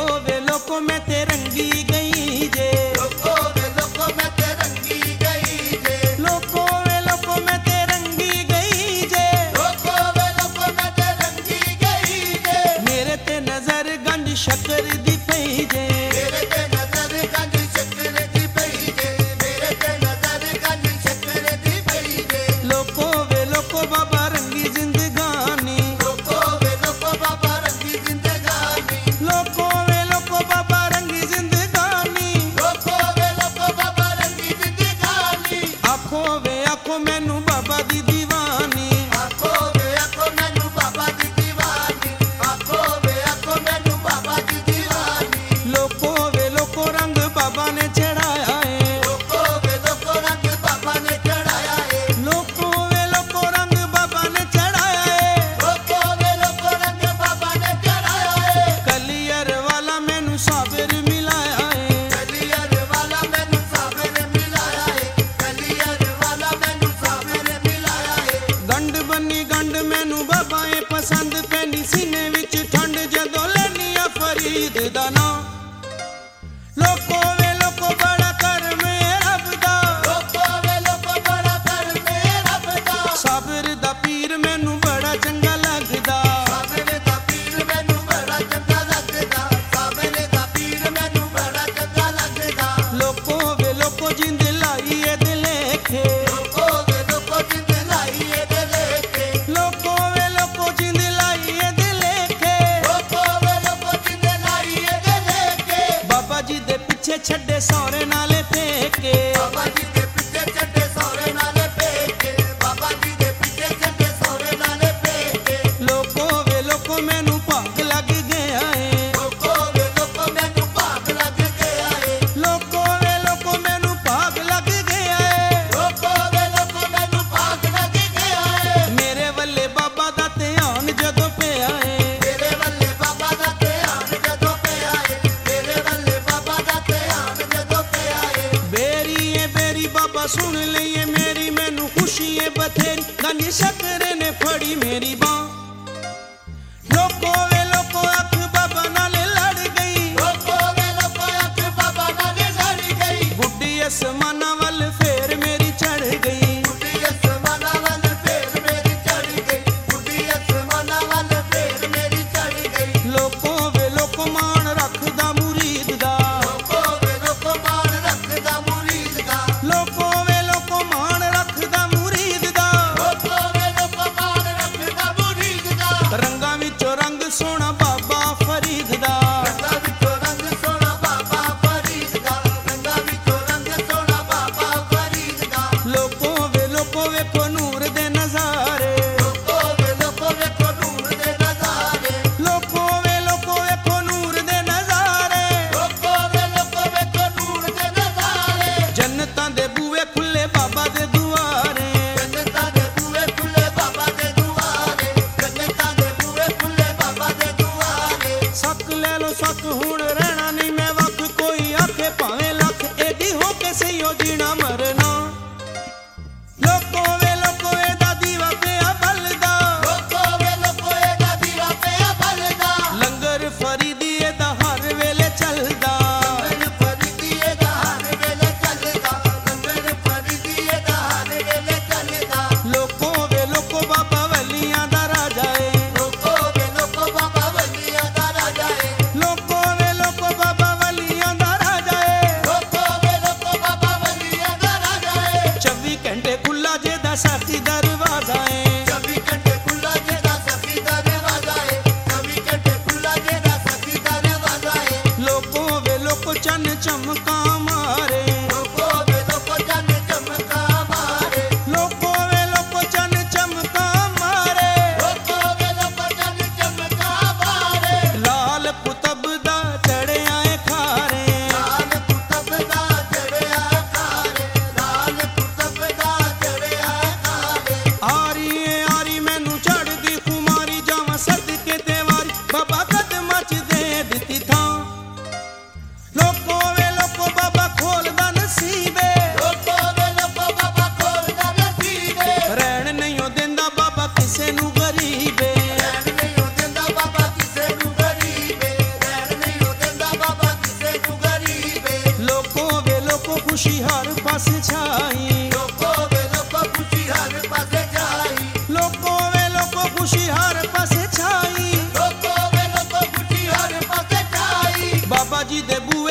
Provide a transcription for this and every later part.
वे लोको मैं ते रंगी गई जे, लोको वे लोको मैं ते रंगी गई जे, लोको वे लोको मैं ते रंगी गई जे, लोको वे लोको मैं ते रंगी गई जे, मेरे ते नजर गंज शक्कर दी पई जे, मेरे ते नजर गंज शक्कर दी पई जे, मेरे ते नजर गंज शक्कर दी पई जे, लोको वे लोको बाबा रंगी जिंदगानी, लोको वे लोको बाबा रंगी जिंदगानी, लोको वे लोको बाबा रंगी जिंदगानी, लोको वे लोको बाबा रंगी जिंदगानी, आखो वे आखो मैनू बाबा दी दीवानी, आखो वे आखो मैनू बाबा दी दीवानी, आखो वे आखो मैनू बाबा दी दीवानी, लोको वे लोको रंग बाबा ने चढ़ाया है, लोको वे लोको रंग बाबा ने चढ़ाया है, लोको वे लोको रंग बाबा ने चढ़ाया है, लोको वे लोको रंग बाबा ने चढ़ाया है, कलियर वाला मैनू साबिर मिलाया है, कलियर वाला मैनू साबिर मिलाया है, कलियर वाला मैनू साबिर मिलाया है, गंढ बनी गंढ मैनू बाबा ए पसंद पैनी सीने विच ठंड जदों लैनी आ फरीद दा नां, लोको वे लोको बड़ा कर में रब दा, लोको वे लोको बड़ा कर में रब दा, साबिर दा पीर मैनू बड़ा चंगा लगदा, साबिर दा पीर मैनू बड़ा चंगा लगदा, साबिर दा पीर मैनू बड़ा चंगा लगदा, लोको वे लोको जिंद लाई ए दे लेखे, लोको वे लोको जिंद लाई ए दे लेके, लोको वे लोको जिंद लाई ए दे लेखे, लोको वे लोको जिंद लाई ए दे लेके, बाबा जी दे पिछे छड्डे सौरे नाले फेके, बाबा जी दे पिछे छड्डे सौरे नाले फेके, बाबा जी दे पिछे छड्डे सौरे नाले फेके, लोको वे लोको मैनू भाग लग गया है, लोको वे लोको मैनू भाग लग गया है, लोको वे लोको मैनू भाग लग गया है, लोको वे लोको मैनू भाग लग गया है, मेरे वल्ले बाबा दा ध्यान जदों पिया है, मेरे वल्ले बाबा दा ध्यान जदों पिया है, मेरे वल्ले बाबा दा ध्यान जदों पिया है, बेरी बाबा सुन लइए मेरी मैनू खुशी है बथेरी, गंज शक्कर ने फड़ी मेरी बां, लोको वे लोको अख बाबा नाल लड़ गई, लोको वे लोको अख बाबा नाल लड़ गई, बुढ़ी आसमाना वल फेर मेरी चढ़ गई, बुढ़ी आसमाना वल फेर मेरी चढ़ गई, बुढ़ी आसमाना वल फेर मेरी चढ़ गई, लोको वे लोको मान रखदा मुरीद दा, लोको वे लोको मान रखदा मुरीद दा, लोको वे लोको मान रखदा मुरीद दा, लोको वे लोको मान रखदा मुरीद दा, रंगां विचों रंग सोहना बाबा फरीद दा, रंगा विचों रंग सोहना बाबा फरीद दा, रंगा विचों रंग सोहना बाबा फरीद दा, लोको वेखो नूर दे नज़ारे, लोको वे लोको वेखो नूर दे नज़ारे, लोको वेखो नूर दे नज़ारे, लोको वे लोको वेखो नूर दे नज़ारे, जन्नतां दे बूहे खुले बाबा दे दुआरे, जन्नतां दे बूहे खुले बाबा दे दुआरे, जन्नतां दे बूहे खुले बाबा दे दुआरे, सक ले लो सक हुण रहना नहीं मैं वख, कोई आखे भावें लख एडी हो के सही जीना मरना, लोको वे लोको एदा दीवा पिया बलदा, लोको वे लोको एदा दीवा पिया बलदा, लंगर फरीदी एदा हर वेले चलदा, लंगर फरीदी एदा हर वेले चलदा, लंगर फरीदी एदा हर वेले चलदा, लोको वे लोको बाबा वलियां दा राजा है, लोको वे लोको बाबा वलियां दा राजा है, लोको वे लोको बाबा वलियां दा राजा है, लोको वे लोको बाबा वलियां दा राजा है, 24 घंटे खुला जेदा साथी दरवाजा है, 24 घंटे खुला जेदा सखी दा दरवाजा है, 24 घंटे खुला जेदा सखी दा दरवाजा है, लोको वे लोको चन चमका मारे, लोको वे लोको जन चमका मारे, लोको वे लोको चन चमका मारे, लोको वे लोको जन चमका मारे, लाल कुतब दा चढ़िया है खारे, लाल कुतब दा चढ़िया खारे, लाल कुतब दा चढ़िया खारे, आरी मैनू चढ़दी खुमारी जावां सदके ते वारी, बाबा कदमां च दे दित्ती थां, लोको वे लोको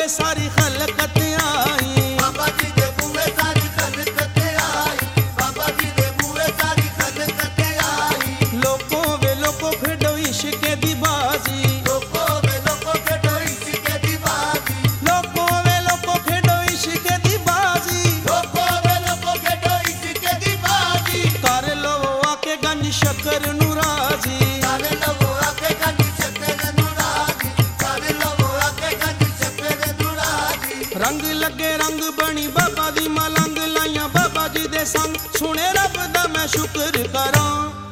ਬੂਹੇ ਸਾਰੀ ਖਲਕਤ ਆਈ, ਬਾਬਾ ਜੀ ਦੇ ਬੂਹੇ ਸਾਰੀ ਖਲਕਤ ਆਈ, ਬਾਬਾ ਜੀ ਦੇ ਬੂਹੇ ਸਾਰੀ ਖਲਕਤ ਆਈ। ਲੋਕੋ ਵੇ ਲੋਕੋ ਖੇਡੋ ਇਸ਼ਕ ਦੀ ਬਾਜ਼ੀ, ਲੋਕੋ ਵੇ ਲੋਕੋ ਖੇਡੋ ਇਸ਼ਕ ਦੀ ਬਾਜ਼ੀ, ਲੋਕੋ ਵੇ ਲੋਕੋ ਖੇਡੋ ਇਸ਼ਕ ਦੀ ਬਾਜ਼ੀ। ਲੋਕੋ ਵੇ ਲੋਕੋ ਖੇਡੋ ਇਸ਼ਕ ਦੀ ਬਾਜ਼ੀ। ਕਰ ਲਵੋ ਆ ਕੇ ਗੰਜ ਸ਼ੱਕਰ ਨੂੰ ਰਾਜ਼ੀ, ਕਰ ਲਵੋ ਆ ਕੇ ਗੰਜ ਸ਼ੱਕਰ ਨੂੰ ਰਾਜ਼ੀ, ਕਰ ਲਵੋ ਆ ਕੇ ਗੰਜ ਸ਼ੱਕਰ ਨੂੰ ਰਾਜ਼ੀ। ਰੰਗ ਲੱਗੇ ਰੰਗ ਬਣੀ ਬਾਬਾ ਦੀ ਮਲੰਗ ਲਾਈਆਂ ਬਾਬਾ ਜੀ ਦੇ ਸੰਗ, ਸੁਣੇ ਰੱਬ ਦਾ ਮੈਂ ਸ਼ੁਕਰ ਕਰਾਂ।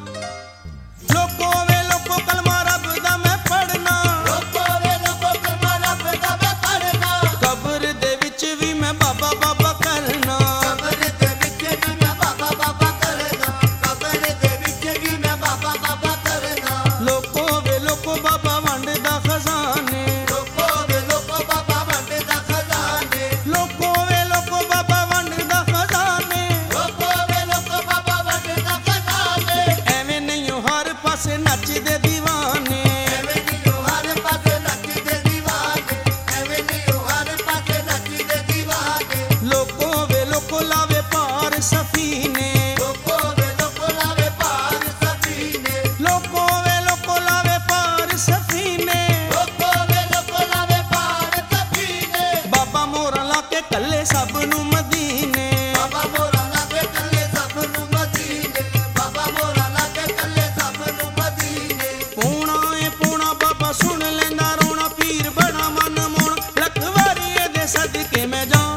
ਲੋਕੋ ਵੇ ਲੋਕੋ ਕਲਮਾ ਰੱਬ ਦਾ ਮੈਂ ਪੜਨਾ, ਲੋਕੋ ਵੇ ਲੋਕੋ ਕਲਮਾ ਰੱਬ ਦਾ ਮੈਂ ਪੜਨਾ, ਕਬਰ ਦੇ ਵਿੱਚ ਵੀ ਮੈਂ ਬਾਬਾ ਬਾਬਾ ਕਰਨਾ। ਕਬਰ ਦੇ ਵਿੱਚ ਵੀ ਮੈਂ ਬਾਬਾ ਬਾਬਾ ਕਰਨਾ, ਕਬਰ ਦੇ ਵਿੱਚ ਵੀ ਮੈਂ ਬਾਬਾ ਬਾਬਾ ਕਰਨਾ। ਲੋਕੋ ਵੇ ਲੋਕੋ ਬਾਬਾ ਵੰਡਦਾ ਖਜ਼ਾਨੇ, ਲੋਕੋ ਵੇ ਲੋਕੋ ਬਾਬਾ ਵੰਡਦਾ ਖਜ਼ਾਨੇ, ਲੋਕੋ ਵੇ ਲੋਕੋ ਬਾਬਾ ਵੰਡਦਾ ਖਜ਼ਾਨੇ। ਲੋਕੋ ਵੇ ਲੋਕੋ ਬਾਬਾ ਵੰਡਦਾ ਖਜ਼ਾਨੇ। ਐਵੇਂ ਨਹੀਂ ਓ ਹਰ ਪਾਸੇ ਨੱਚਦੇ ਦੀਵਾਨੇ, ਐਵੇਂ ਨਹੀਂ ਉਹ ਹਰ ਪਾਸੇ ਨੱਚਦੇ ਦੀਵਾਨੇ, ਐਵੇਂ ਨਹੀਂ ਉਹ ਹਰ ਪਾਸੇ ਨੱਚਦੇ ਦੀਵਾਨੇ। ਲੋਕੋ ਵੇ ਲੋਕੋ ਲਾਵੇ ਪਾਰ ਸਫੀਨੇ, ਲੋਕੋ ਵੇ ਲੋਕੋ ਲਾਵੇ ਪਾਰ ਸਫੀਨੇ, ਲੋਕੋ ਵੇ ਲੋਕੋ ਲਾਵੇ ਪਾਰ ਸਫੀਨੇ। ਲੋਕੋ ਵੇ ਲੋਕੋ ਲਾਵੇ ਪਾਰ ਸਫੀਨੇ। ਬਾਬਾ ਮੋਹਰਾਂ ਲਾ ਕੇ ਕੱਲੇ ਸਭ ਨੂੰ ਮਦੀਨੇ, ਬਾਬਾ ਮੋਰਾ ਲਾਗੇ ਕੱਲੇ ਸਭ ਨੂੰ ਮਦੀਨੇ, ਬਾਬਾ ਮੋਰਾ ਲਾਗੇ ਕੱਲੇ ਸਭ ਨੂੰ ਮਦੀਨੇ। ਪੂਣਾ ਏ ਪੂਣਾ ਬਾਬਾ ਸੁਣ ਲੈਂਦਾ ਰੋਣਾ, ਪੀਰ ਬੜਾ ਮਨ ਮੋਣ ਲੱਖ ਵਾਰੀ ਇਹਦੇ ਸਦਕੇ ਮੈਂ ਜਾਂ।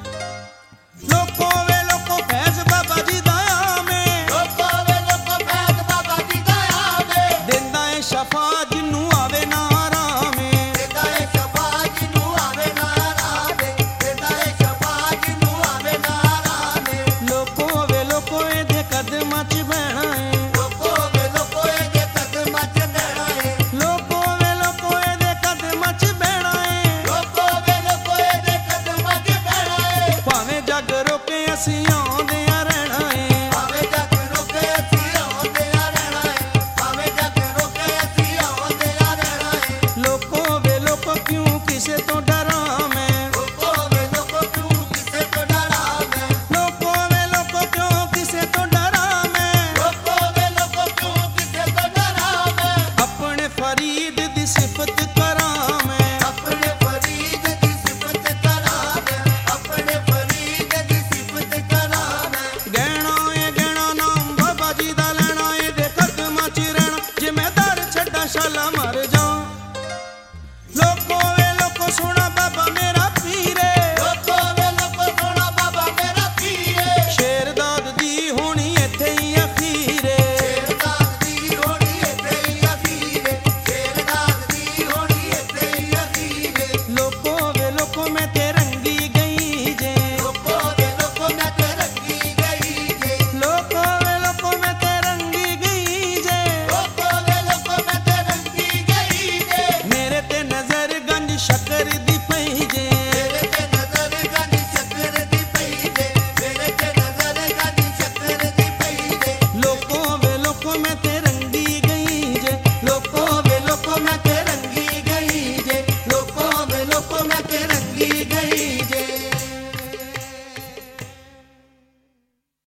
ਲੋਕੋ ਵੇ ਲੋਕੋ ਫੈਜ਼ ਬਾਬਾ ਜੀ ਦਾ ਆਵੇਂ, ਲੋਕੋ ਵੇ ਲੋਕੋ ਫੈਜ਼ ਬਾਬਾ ਜੀ ਦਾ ਆਵੇ, ਦਿੰਦਾ ਏ ਸ਼ਫਾ ਜਿਹਨੂੰ ਆਵੇ ਨਾ ਆਰਾਮੇ। ਦੇਦਾ ਏ ਸ਼ਫਾ ਜਿਹਨੂੰ ਆਵੇ ਨਾ ਰਾਵੇ, ਦੇਦਾ ਏ ਸ਼ਫਾ ਜਿਹਨੂੰ ਆਵੇ ਨਾ ਰਾਵੇ। ਲੋਕੋ ਵੇ ਲੋਕੋ ਇਹਦੇ ਕਦਮਾਂ 'ਚ ਬਹਿਣਾ ਏ, ਲੋਕੋ ਵੇ ਲੋਕੋ ਇਹਦੇ ਕਦਮਾਂ 'ਚ ਬਹਿਣਾ ਏ, ਲੋਕੋ ਵੇ ਲੋਕੋ ਇਹਦੇ ਕਦਮਾਂ 'ਚ ਬਹਿਣਾ ਏ। ਲੋਕੋ ਵੇ ਲੋਕੋ ਇਹਦੇ ਕਦਮਾਂ 'ਚ ਬਹਿਣਾ ਏ। ਭਾਵੇਂ ਜੱਗ ਰੋਕੇ ਅਸੀਂ ਆਉਂਦਿਆਂ ਰਹਿਣਾ ਏ, ਭਾਵੇਂ ਜੱਗ ਰੋਕੇ ਅਸੀਂ ਆਉਂਦਿਆਂ ਰਹਿਣਾ ਏ, ਭਾਵੇਂ ਜੱਗ ਰੋਕੇ ਅਸੀਂ ਆਉਂਦਿਆਂ ਰਹਿਣਾ ਏ। ਲੋਕੋ ਵੇ ਲੋਕੋ ਕਿਉਂ ਕਿਸੇ ਤੋਂ ਡਰਾਵੇਂ।